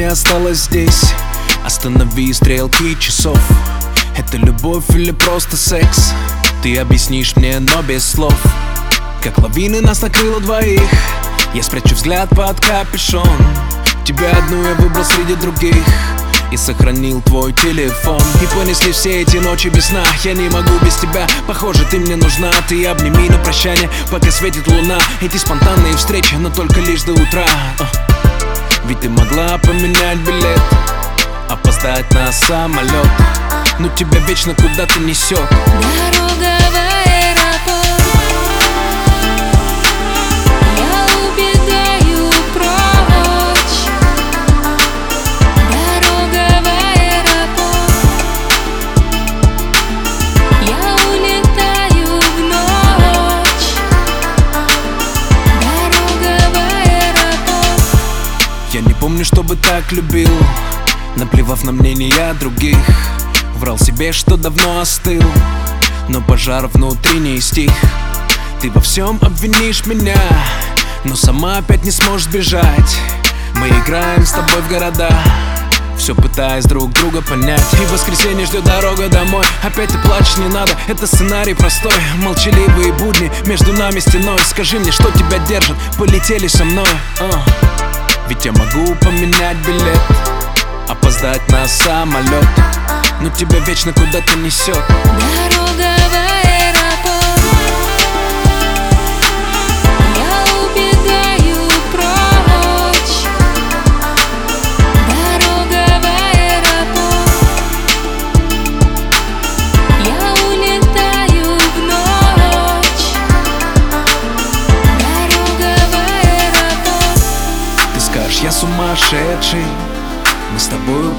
осталось здесь. Останови стрелки часов. Это любовь или просто секс? Ты объяснишь мне, но без слов. Как лавины нас накрыло двоих. Я спрячу взгляд под капюшон. Тебя одну я выбрал среди других и сохранил твой телефон. И понесли все эти ночи без сна. Я не могу без тебя, похоже, ты мне нужна. Ты обними на прощание, пока светит луна. Эти спонтанные встречи, но только лишь до утра. Ведь ты могла поменять билет, опоздать на самолет, но тебя вечно куда-то несет. Дорога в аэропорт, я убегаю прочь. Дорога в аэропорт, я улетаю в ночь. Дорога в аэропорт. Я не помню, чтобы так любил, наплевав на мнения других. Врал себе, что давно остыл, но пожар внутри не стих. Ты во всем обвинишь меня, но сама опять не сможешь сбежать. Мы играем с тобой в города, все пытаясь друг друга понять. И в воскресенье ждет дорога домой. Опять ты плачешь, не надо, это сценарий простой. Молчаливые будни, между нами стеной. Скажи мне, что тебя держит, полетели со мной. Ведь я могу поменять билет, опоздать на самолет, но тебя вечно куда-то несет. Дорога в аэропорт, я убегаю прочь. Дорога в аэропорт, я улетаю в ночь. Дорога в аэропорт. Ты скажешь, я сумасшедший, мы с тобою